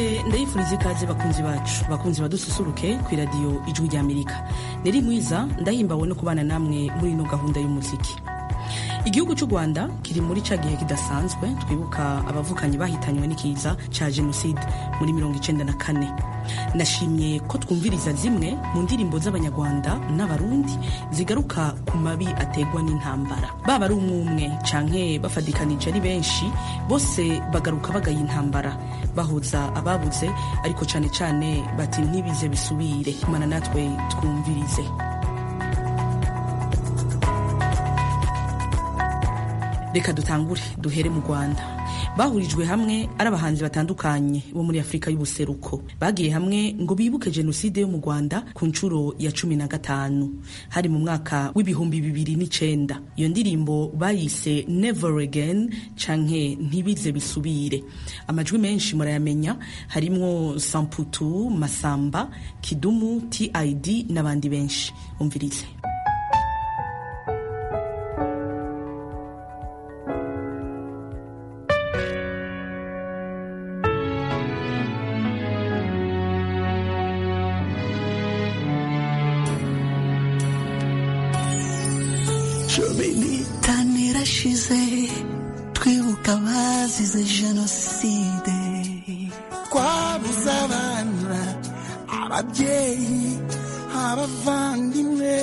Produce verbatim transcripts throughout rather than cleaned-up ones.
ndabaramukije ndayifuriza ikaze bakunzi bacu bakunzi badususuruke ku radio Ijwi ry'Amerika. Neri mwiza ndahimbawe no kubana namwe muri ino gahunda y'umuziki. Igihugu cy'u Rwanda kiri muri ca gihe kidasanzwe twibuka abavukanyi bahitanywe n'ikiza ca genocide muri mirongo icenda na kane. Nashimye ko twumviriza zimwe mu ndirimbo z'abanyarwanda n'abarundi zigaruka ku mabi ategwa n'intambara. Baba ari umwe canke bafadikanije ari benshi, bose bagaruka bagaye intambara, bahuza ababuze, ariko cane cane bati ntibize bisubire. Kumana natwe twumvirize. Reka dutangure duhere mu Rwanda. Bahurijwe hamwe ari abahanzi batandukanye bo muri Afrika y'ubuseruko. Bagiye hamwe ngo bibuke genocide yo mu Rwanda ku ncuro ya cumi na gatanu. Hari mu mwaka w'ibihumbi bibiri n'icenda. Iyo ndirimbo bayise Never Again canke ntibize bisubire. Amajwi menshi murayamenya, harimwo Samputu, Masamba, Kidumu, T I D n'abandi benshi. Umvirize. Twibuka abazize jenoside, twabuze abana, ababyeyi, abavandimwe,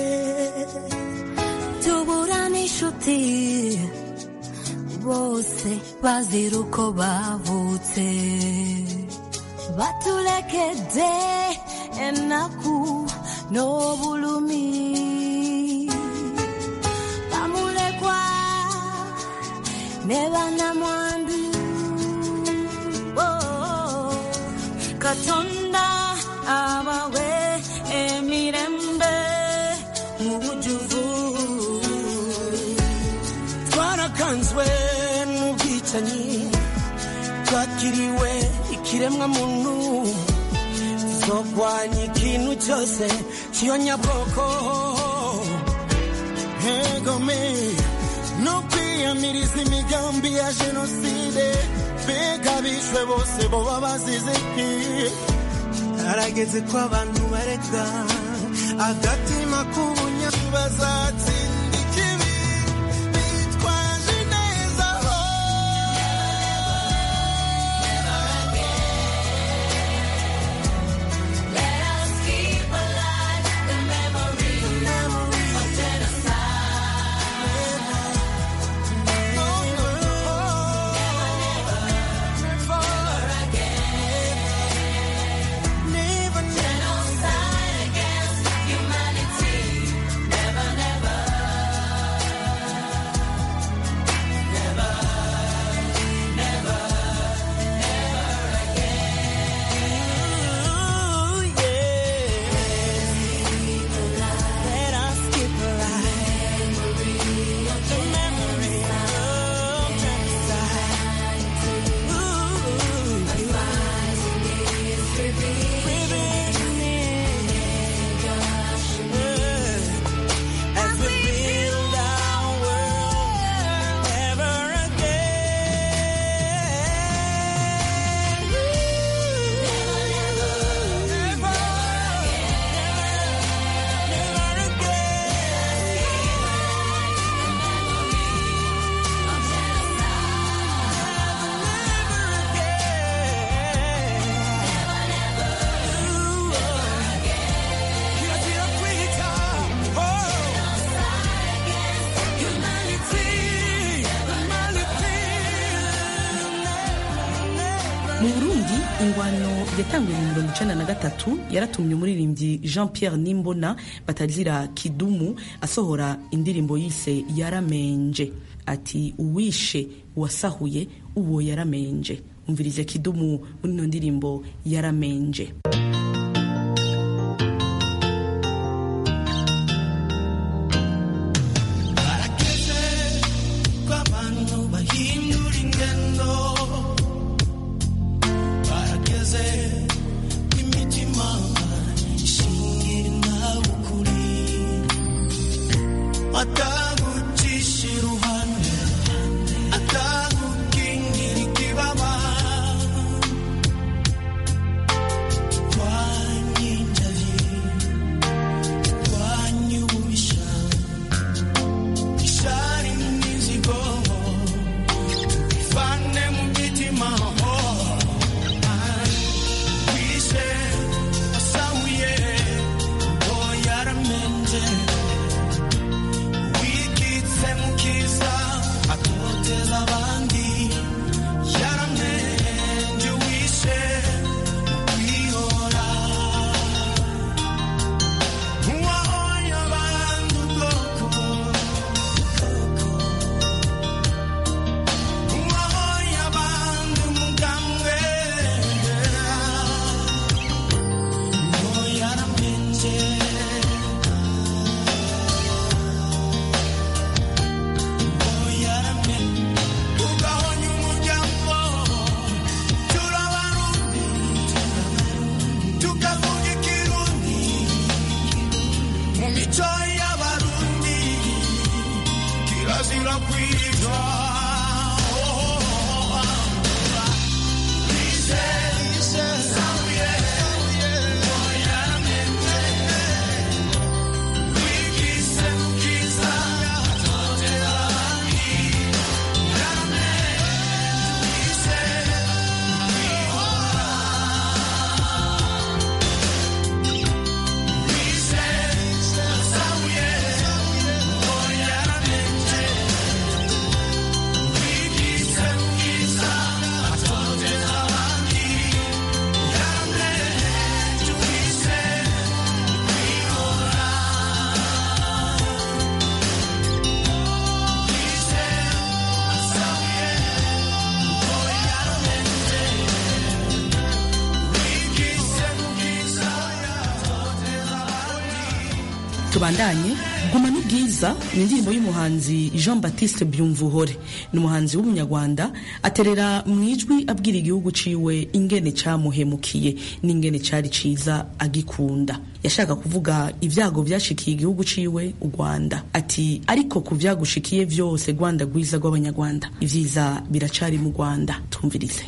tubura n'inshuti, bose bazira uko bavutse, baturekede enaku n'obulumi. Neba na mwandu, oh, Katonda abawe emirembe mubujuvu. Twarakanzwe n'ubwicanyi, twakiriwe ikiremwa muntu, tuzogwanya ikintu cyose cy'iyonyabwoko. Hegome no kwiyamiriza imigambi ya jenoside, mbega bishwe bose boba bazize iki? Harageze ko abantu bareka agatima k'ubunyabazatsinda ikibi, bitwaje neza ho. Let us keep alive the memory, the memory of genocide. Mu Burundi ingwano yatanguye mu mirongo icenda na gatatu yaratumye umuririmbyi Jean Pierre Nimbona batazira Kidumu asohora indirimbo yise Yaramenje, ati uwishe wasahuye uwo yaramenje. Umvirize Kidumu muri ino ndirimbo Yaramenje. turakwitwa tubandanye guma n'ubwiza ni indirimbo y'umuhanzi Jean Baptiste Byumvuhore ni umuhanzi w'umunyarwanda aterera mu ijwi abwira igihugu ciwe ingene camuhemukiye n'ingene cari ciza agikunda yashaka kuvuga ivyago vyashikiye igihugu ciwe u Rwanda ati ariko ku vyagushikiye vyose Rwanda gwiza rw'abanyarwanda ivyiza biracari mu Rwanda tumvirize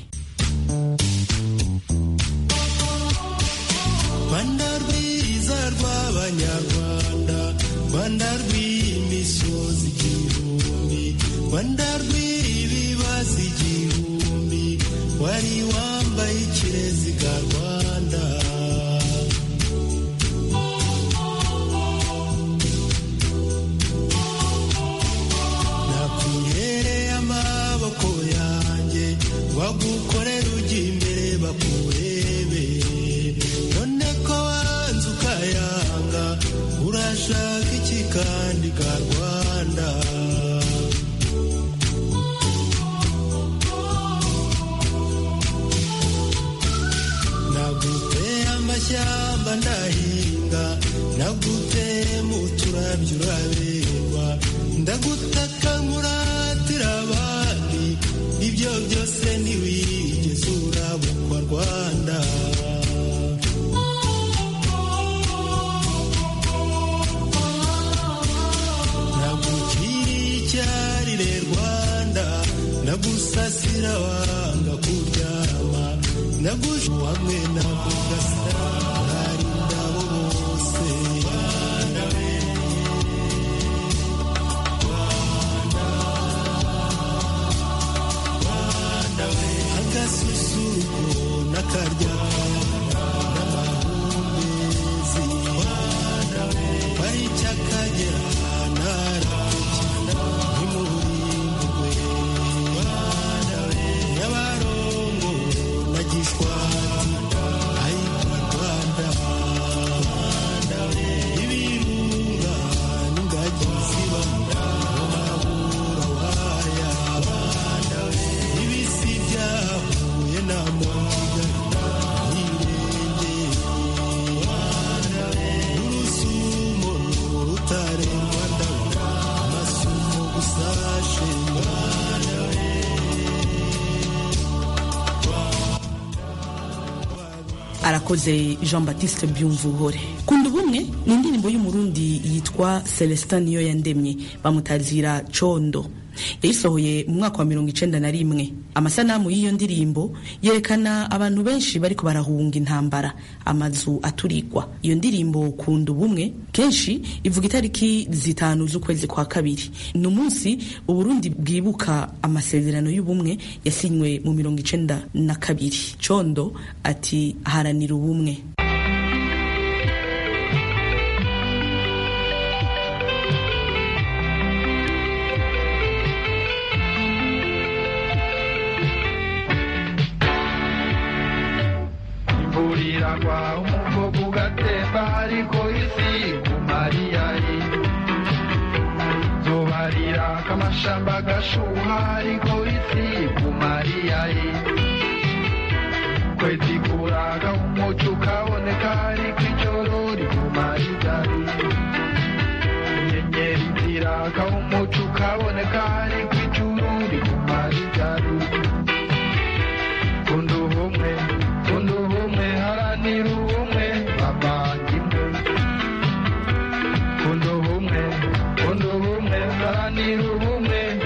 Rwanda rwiza rw'abanyarwanda Rwanda rw'imisozi igihumbi Rwanda rw'ibibazo igihumbi wari wambaye ikireziga Rwanda nakunyereye amaboko yanjye wagukorera ujya imbere bakurebe none ko wanze ukayanga urashaka iki kandi ka Rwanda naguteye amashyamba ndahinga naguteye mu turabyo uraberwa ndagutaka nkuratira abandi ibyo byose ntiwigeze urabukwa Rwanda cyarire Rwanda nagusasira wanga kuryama nagushu hamwe nakugasira hari ndabo bose Rwanda we Rwanda Rwanda we agasusuruko n'akaryama n'amahumbezi Rwanda we pariki akagera nara arakoze Jean Baptiste Byumvuhore kunda ubumwe ni indirimbo y'umurundi yitwa Celestin niyo yandemye bamutazira condo yayisohoye mu mwaka wa mirongo icenda na rimwe amasanamu y'iyo ndirimbo yerekana abantu benshi bariko barahunga intambara amazu aturigwa iyo ndirimbo kunda ubumwe kenshi ivuga itariki zitanu z'ukwezi kwa kabiri ni umunsi Uburundi bwibuka amasezerano y'ubumwe yasinywe mu mirongo icenda na kabiri condo ati haranira ubumwe kwa umugogo ugatemba ariko isi kumariyayi zobarira kamashamba gashuha ariko isi kumariyayi kwezi kuraga umuco ukaboneka ariko ijoro rikumariyayi inyenyeri ziraka umuco ukaboneka ariko ijuru rikumariyayi kunda ubumwe kunda ubumwe haranira ubumwe bavandimwe kunda ubumwe kunda ubumwe haranira ubumwe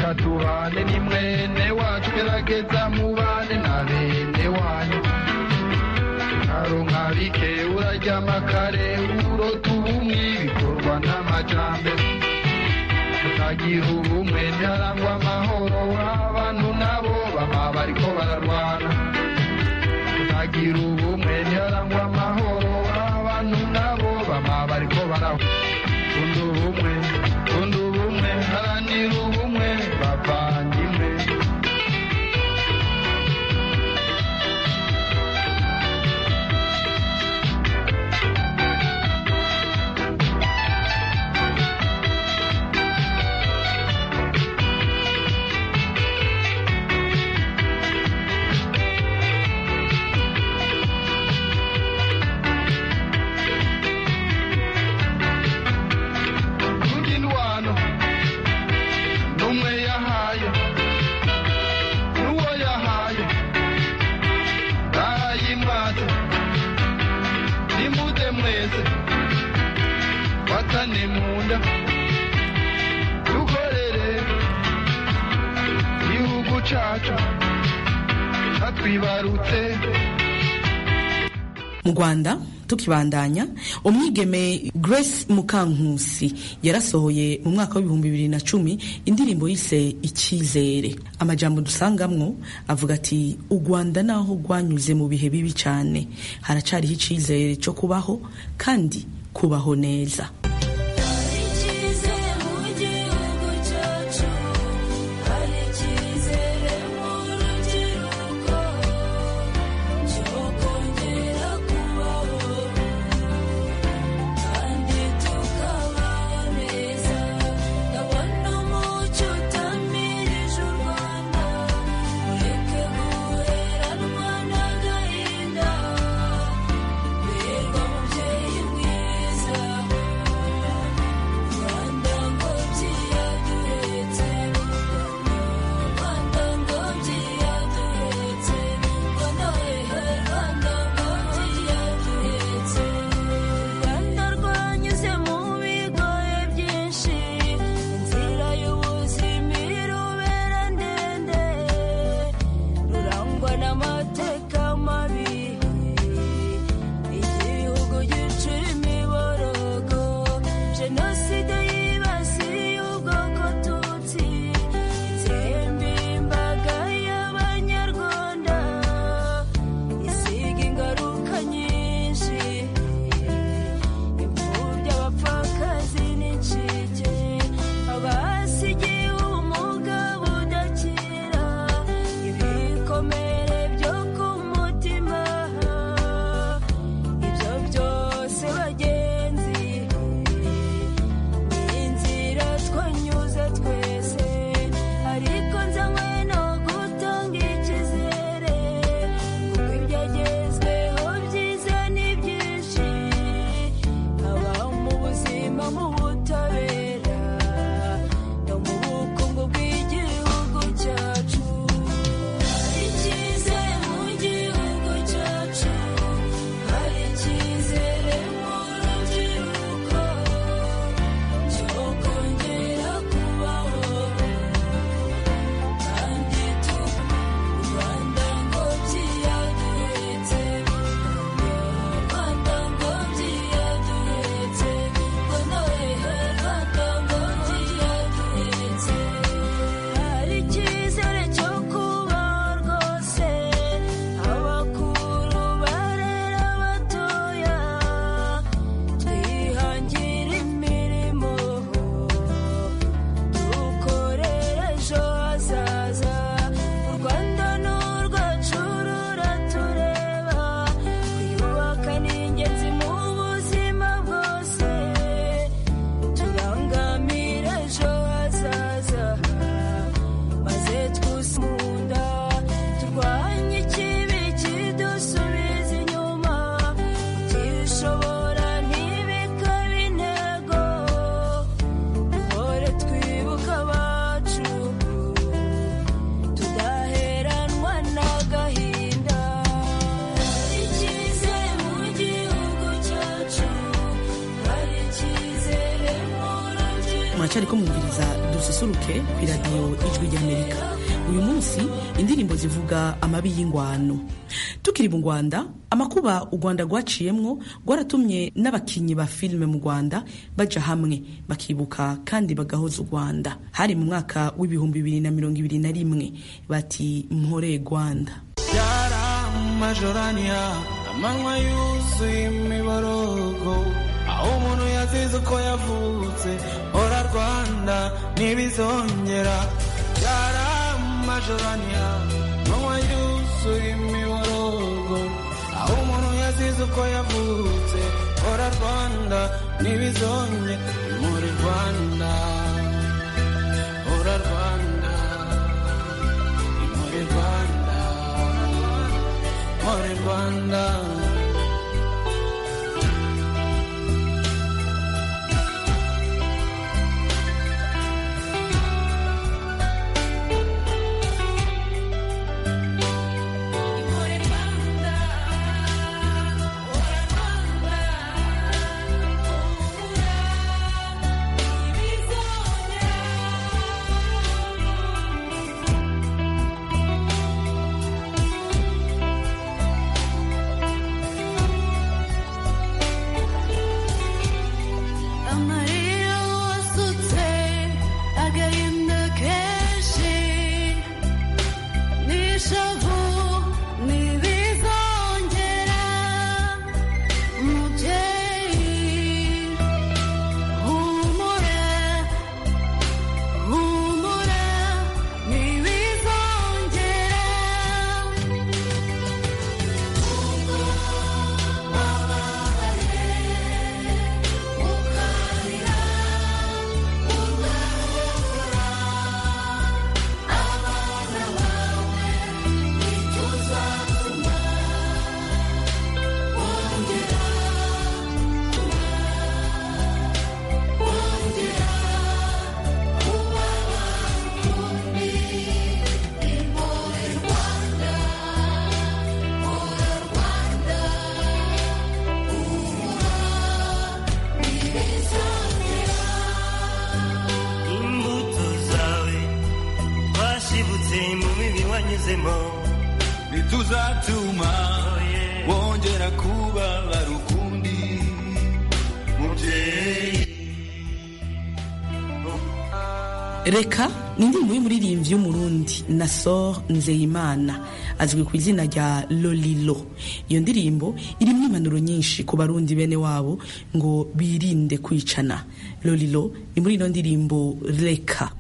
reka tubane ni mwene wacu gerageza mubane na bene wanyu aronka bike uraryama kare urota ubumwe bikorwa n'amajambere tutagira ubumwe ntiharangwa amahoro abantu nabo baba bariko bararwana tutagira ubumwe ntiharangwa amahoro abantu nabo baba bariko barahwana kunda ubumwe kunda ubumwe haranira ubumwe bavandimwe watane munda dukorere igihugu cacu atwibarutse. Mu Rwanda tukibandanya umwigeme Grace Mukankusi yarasohoye mu mwaka w'ibihumbi bibiri na cumi indirimbo yise Icyizere. Amajambo dusangamwo avuga ati u Rwanda naho rwanyuze mu bihe bibi cyane haracariho icyizere cyo kubaho kandi kubaho neza. Abakuru barera batoya muracyariko mwumviriza dususuruke ku iradiyo ijwi ry'Amerika. Uyu munsi indirimbo zivuga amabi y'ingwano. Tukiri mu Rwanda, amakuba u Rwanda rwaciyemwo rwaratumye n'abakinyi ba filime mu Rwanda baja hamwe bakibuka kandi bagahoza u Rwanda. Hari mu mwaka w'ibihumbi bibiri na mirongo ibiri na rimwe bati mpore Rwanda. Yara majorania amanywa yuzuye imiborogo, aho umuntu yazize uko yavutse, ora Rwanda ntibizongera. Yara majorania amanywa yuzuye imiborogo, aho umuntu yazize uko yavutse, ora Rwanda ntibizongera. Muri Rwanda, ora Rwanda, muri Rwanda, muri Rwanda. Nituzatuma wongera kuba barukundi mubyeyi. Reka ni indirimbo y'umuririmbyi w'umurundi Nasor Nzeyimana azwi ku izina rya Lolilo. Iyo ndirimbo irimo impanuro nyinshi ku barundi bene wabo ngo birinde kwicana. Lolilo ni muri ino ndirimbo Reka.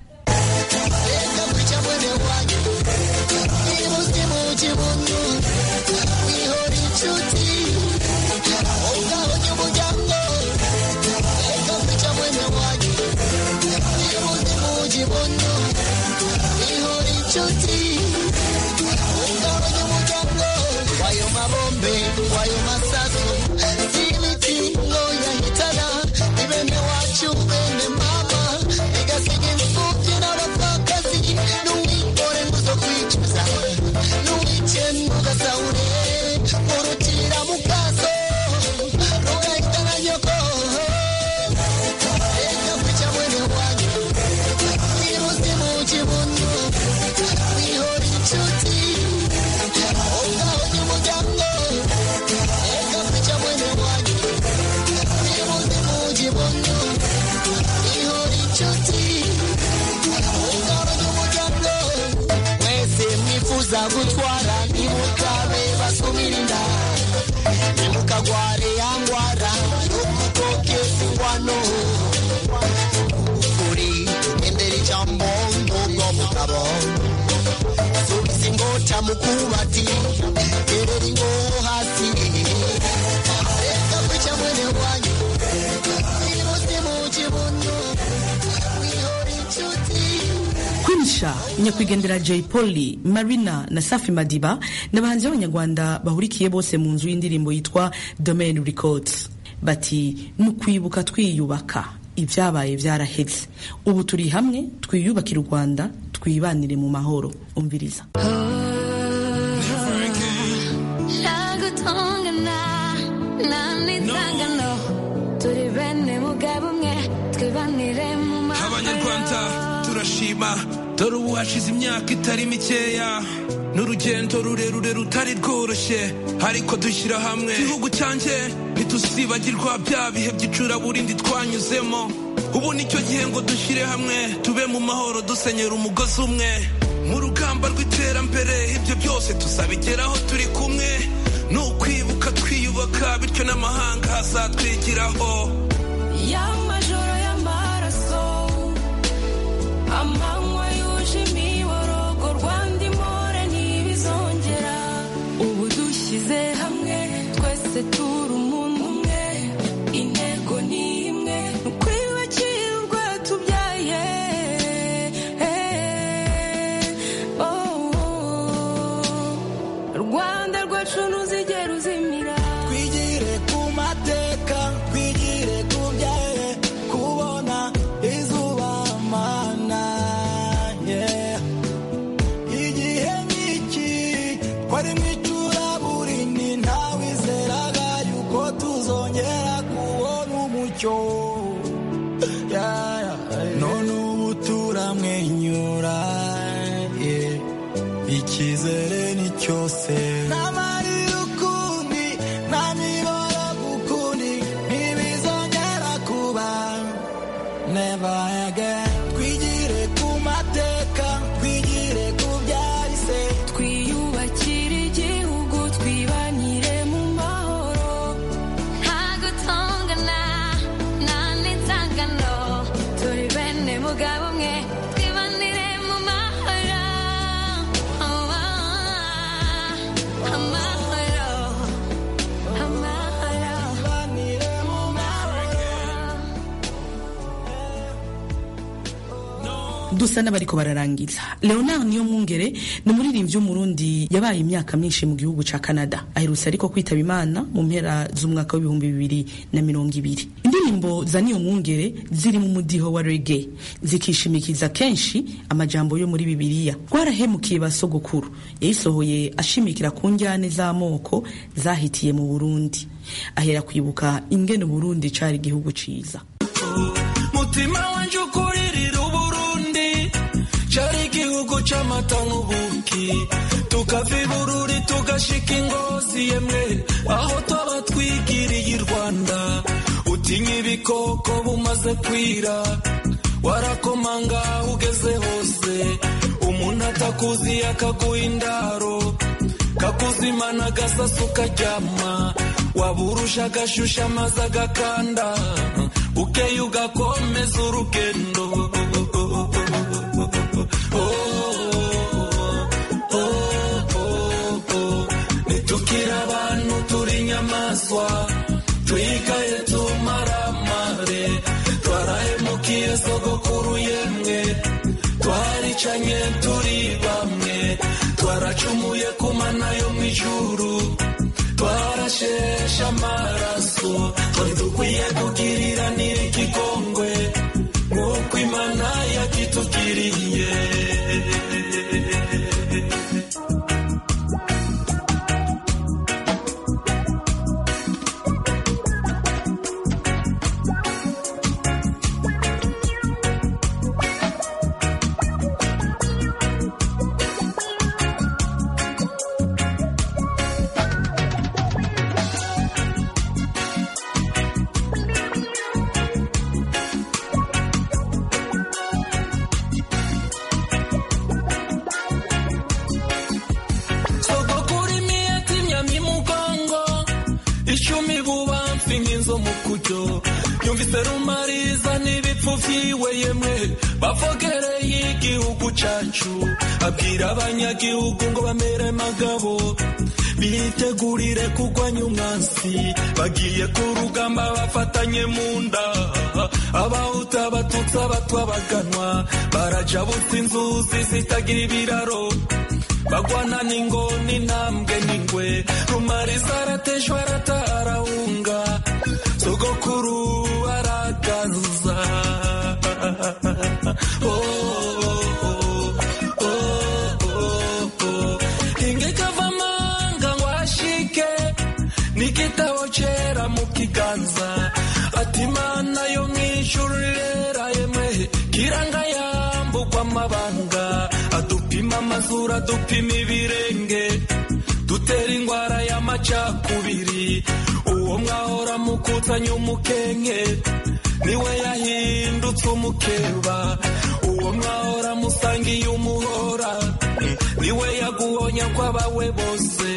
Gutwara nimutabe basumirinda nimukagware yangwara yokutoke singwano kuri enderi jambo ngogo mukabo subisingota mukubati ereri ngo hasi reka kwica mwene wanyu irose mu kibuno wihori chuti. Kwinisha nyakwigendera Jay Polly, Marina na Safi Madiba n'abahanzi b'abanyarwanda bahurikiye bose mu nzu y'indirimbo yitwa Domain Records. Bati nukwibuka twiyubaka, ibyabaye byaraheze, ubu turi hamwe twiyubakira u Rwanda, twibanire mu mahoro. Umviriza. Turi bene mugabo umwe twibanire mu mahoro. Santa turashima dore ubu hashize imyaka itari mikeya n'urugendo rurerure rutari rworoshye ariko dushyira hamwe igihugu cyanjye ntituzibagirwa bya bihe by'icuraburindi twanyuzemo ubu nicyo gihe ngo dushyire hamwe tube mu mahoro dusenyera umugozi umwe mu rugamba rw'iterambere ibyo byose tuzabigeraho turi kumwe ni ukwibuka twiyubaka bityo n'amahanga hazatwigiraho y'amajoro y'amaraso amanywa yuje imiborogo Rwanda imore ntibizongera ubu dushyize hamwe twese turi umuntu umwe intego ni imwe ni ukwiyubakira urwatubyaye Rwanda rwacu ntuzigera uzimira twigire ku mateka twigire ku byaye kubona izuba mana yeah. Igihe nk'iki twari mu icuraburindi ntawizeraga yuko tuzongera kubona umucyo yeah, yeah. None ubu turamwenyura yeah. Icyizere ni cyose n'amarira ukundi n'amiborogo ukundi ntibizongera kuba never again twigire ku mateka twigire ku byahise twiyubakire igihugu twibanire mu mahoro nta gutongana nta n'inzangano turi bene mugabo umwe twibanire mu mahoro amahoro amahoro banire mu mahoro dusa n'abariko bararangiza. Leonard Niyomwungere ni umuririmbyi w'umurundi yabaye imyaka myinshi mu gihugu ca Canada aherutse ariko kwitaba Imana mu mpera z'umwaka w'ibihumbi bibiri na mirongo ibiri. Indirimbo za Niyomwungere ziri mu mudiho wa reggae zikishimikiza kenshi amajambo yo muri Bibiliya. Twarahemukiye basogokuru yayisohoye ashimikira ku njyane z'amoko zahitiye mu Burundi ahera kwibuka ingene Burundi cari igihugu ciza. mutima wanje ukuririra Uburundi cari igihugu c'amata n'ubuki tukava i Bururi tugashika Ingozi yemwe aho twaba twigiriye i Rwanda utinya ibikoko bumaze kwira warakomanga ugeze hose umuntu atakuzi akaguha indaro kakuzimana agasasu karyama waburusha agashusha amazi agakanda ukeye ugakomeza urugendo nitukira abantu turi inyamaswa twigaye tumaramare twarahemukiye sogokuru yemwe twaricanye turi bamwe twaracumuye ku mana yo mu ijuru twarashesha amaraso twari dukwiye kugirira n'ikigongwe nk'uko Imana yakitugiriye yumvise rumariza n'ibipfu vyiwe yemwe bavogereye igihugu cacu abwira abanyagihugu ngo bamere magabo bitegurire kugwanya umwansi bagiye ku rugamba bafatanye mu nda abahuta abatutsi abatwa baganwa barajabutse inzuzi zitagira ibiraro bagwana n'ingoni intambwe n'ingwe rumariza arateshwa aratarahunga sogokuru aragaruza oh, oh, oh, oh, oh. Ingekavamanga ngwashike nikitabo cera mu kiganza ati mana yo mw'ijuru rera yemwe kiranga yambugwa amabanga adupima amazuru adupima ibirenge dutera ingwara y'amacakubiri uwo mwahora mukutanya umukenke niwe yahindutse umukeba uwo mwahora musangiye umuhora niwe yaguhonya kw'abawe bose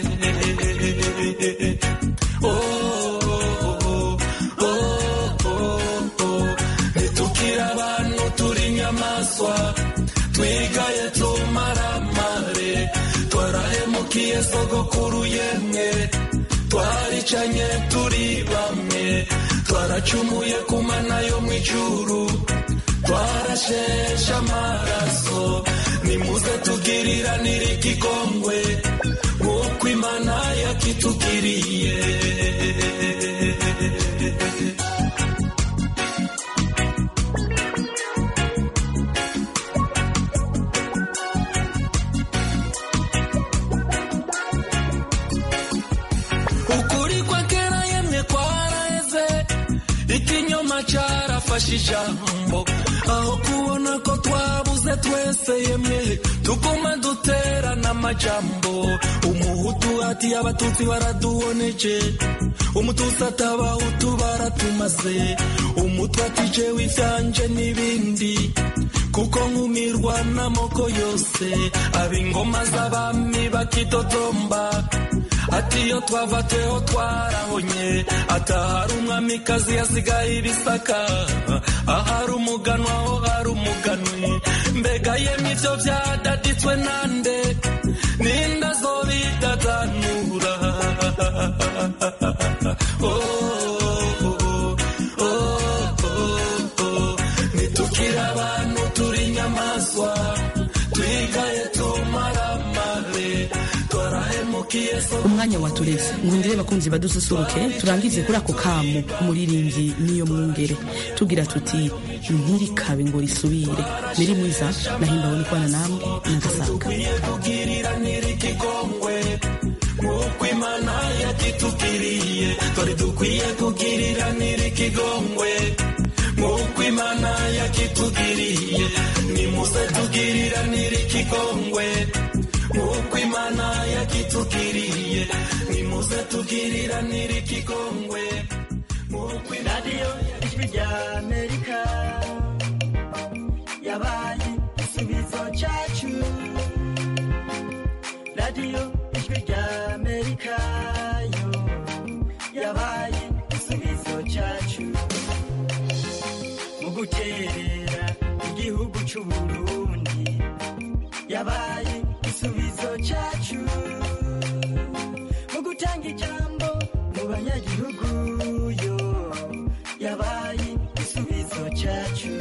nitukira abantu turi inyamaswa twigaye tumaramare twarahemukiye sogokuru yemwe twaricanye turi bamwe twaracumuye ku mana yo mw'ijuru twarasheshe amaraso nimuze tugiriranire ikigongwe nk'uko imana yakitugiriye ukuri kwa kera yemwe kwaraheze ikinyoma carafashe ijambo aho kubona ko twabuze twese yemwe tuguma duterana amajambo umuhutu ati abatutsi baraduhoneje umututsi ati abahutu baratumaze umutwe ati jewe ivyanje n'ibindi kuko nkumirwa n'amoko yose ab'ingoma z'abami bakidodomba ati iyo twava tweho twarahonye atahari umwamikazi yasigaye ibisaka ahari umuganwa ho hari umuganwi mbega yemwe ivyo vyadaditswe nande ninda zobidadanura nitukira abantu turi inyamaswa twigaye tumaramare umwanya watureze nkundire bakunzi badususuruke turangize kuri ako kamu umuririmbyi niyo mwungere tugira tuti ntirikabe ngo risubire niri mwiza nahimbawe no kwana namwe nagasanga nk'uko imana yakitugiriye twari dukwiye kugiriranira ikigongwe nk'uko imana yakitugiriye nimuze tugiriranira ikigongwe nk'uko imana yakitugiriye nimuze tugiriranira ikigongwe radiyo ijwi rya amerika yabaye igisubizo cyacu radiyo ijwi rya amerika yo yabaye igisubizo cyacu mu guterera igihugu c'uburundi yabaye igisubizo cyacu mu gutanga ijambo mu banyagihugu yo yabaye igisubizo cyacu